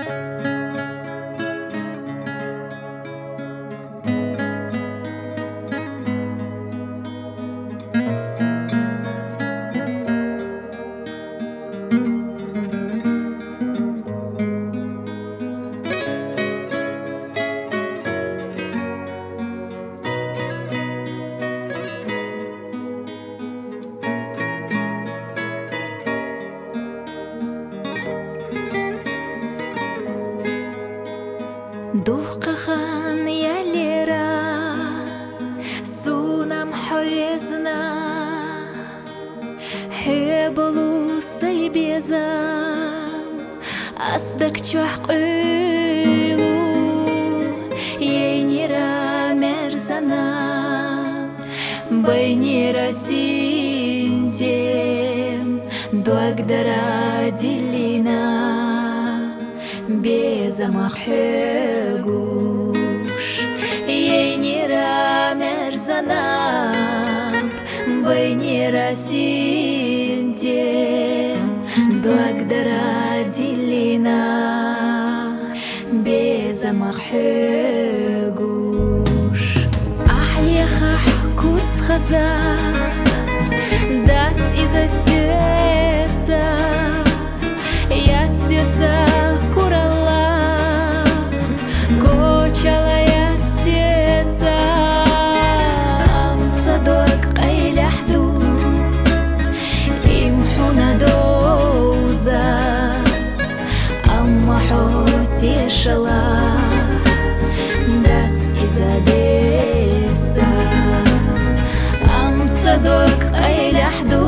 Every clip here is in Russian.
Духкахан ялера сунам хоезна хеболу сайбезам аздак чуахкылу ейнера мерзана байнера синдем дуагдара дилина безамахегуш ейнера мерзанам байнера синдем дуагдара дилина безамахегуш ахлеха куц хазар дац из-за сердца я цвета Тешала дац из Одесса ам садок айляхду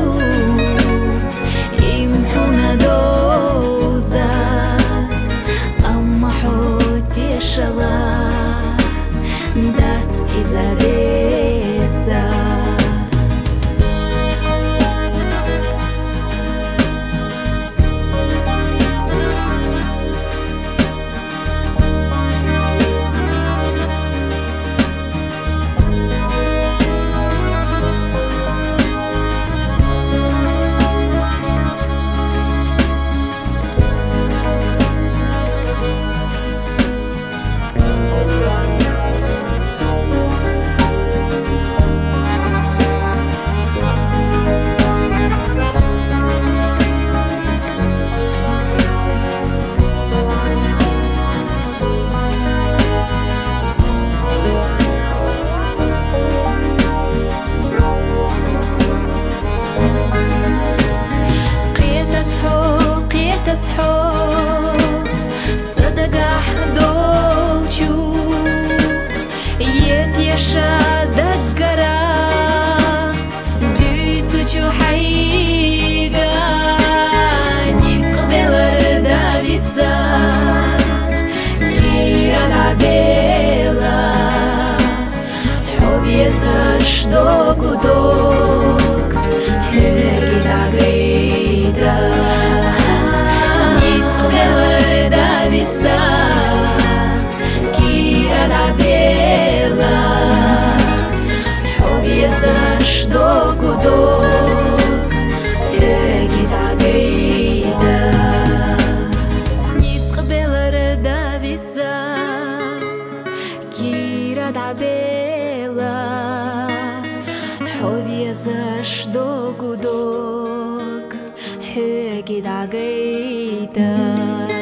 имхуна дозац аммахо тешала дац из Одесса Док, хегита гейта, ниц беледа виса, кира да бела, ховьезаш док, хегита гейта, ниц беледа виса, кира да бела. Ховьезаш догудок хегида гейта.